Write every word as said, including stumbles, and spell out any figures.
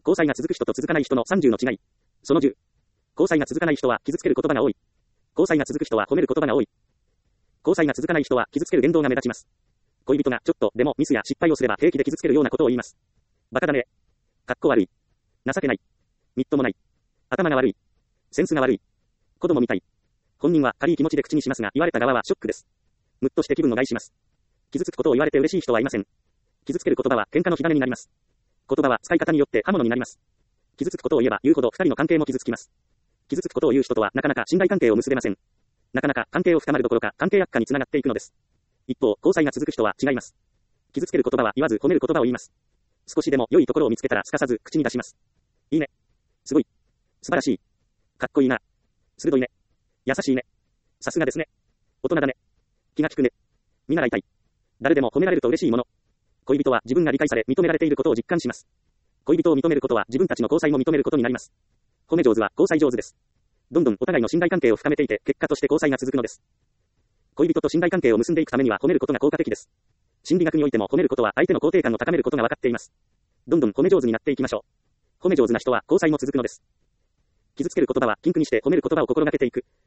交際が続く人と続かない人のさんじゅうの違い。そのじゅう。交際が続かない人は傷つける言葉が多い。交際が続く人は褒める言葉が多い。交際が続かない人は傷つける言動が目立ちます。恋人がちょっとでもミスや失敗をすれば平気で傷つけるようなことを言います。バカだね。かっこ悪い。情けない。みっともない。頭が悪い。センスが悪い。子供みたい。本人は軽い気持ちで口にしますが、言われた側はショックです。ムッとして気分を害します。傷つくことを言われて嬉しい人はいません。傷つける言葉は喧嘩の火種になります。言葉は使い方によって刃物になります。傷つくことを言えば言うほど二人の関係も傷つきます。傷つくことを言う人とはなかなか信頼関係を結べません。なかなか関係を深まるどころか関係悪化につながっていくのです。一方、交際が続く人は違います。傷つける言葉は言わず褒める言葉を言います。少しでも良いところを見つけたらすかさず口に出します。いいね。すごい。素晴らしい。かっこいいな。鋭いね。優しいね。さすがですね。大人だね。気が利くね。見習いたい。誰でも褒められると嬉しいもの。恋人は自分が理解され認められていることを実感します。恋人を認めることは自分たちの交際も認めることになります。褒め上手は交際上手です。どんどんお互いの信頼関係を深めていて結果として交際が続くのです。恋人と信頼関係を結んでいくためには褒めることが効果的です。心理学においても褒めることは相手の肯定感を高めることが分かっています。どんどん褒め上手になっていきましょう。褒め上手な人は交際も続くのです。傷つける言葉は禁句にして褒める言葉を心がけていく。